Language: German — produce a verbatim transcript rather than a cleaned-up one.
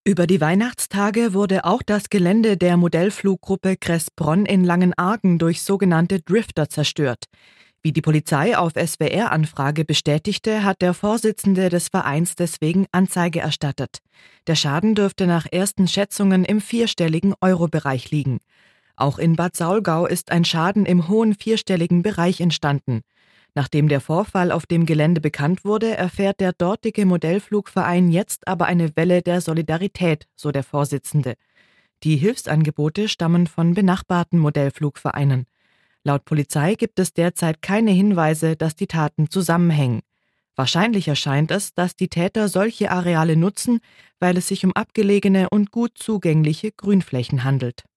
Über die Weihnachtstage wurde auch das Gelände der Modellfluggruppe Kress-Bronn in Langenargen durch sogenannte Drifter zerstört. Wie die Polizei auf S W R-Anfrage bestätigte, hat der Vorsitzende des Vereins deswegen Anzeige erstattet. Der Schaden dürfte nach ersten Schätzungen im vierstelligen Euro-Bereich liegen. Auch in Bad Saulgau ist ein Schaden im hohen vierstelligen Bereich entstanden. Nachdem der Vorfall auf dem Gelände bekannt wurde, erfährt der dortige Modellflugverein jetzt aber eine Welle der Solidarität, so der Vorsitzende. Die Hilfsangebote stammen von benachbarten Modellflugvereinen. Laut Polizei gibt es derzeit keine Hinweise, dass die Taten zusammenhängen. Wahrscheinlich erscheint es, dass die Täter solche Areale nutzen, weil es sich um abgelegene und gut zugängliche Grünflächen handelt.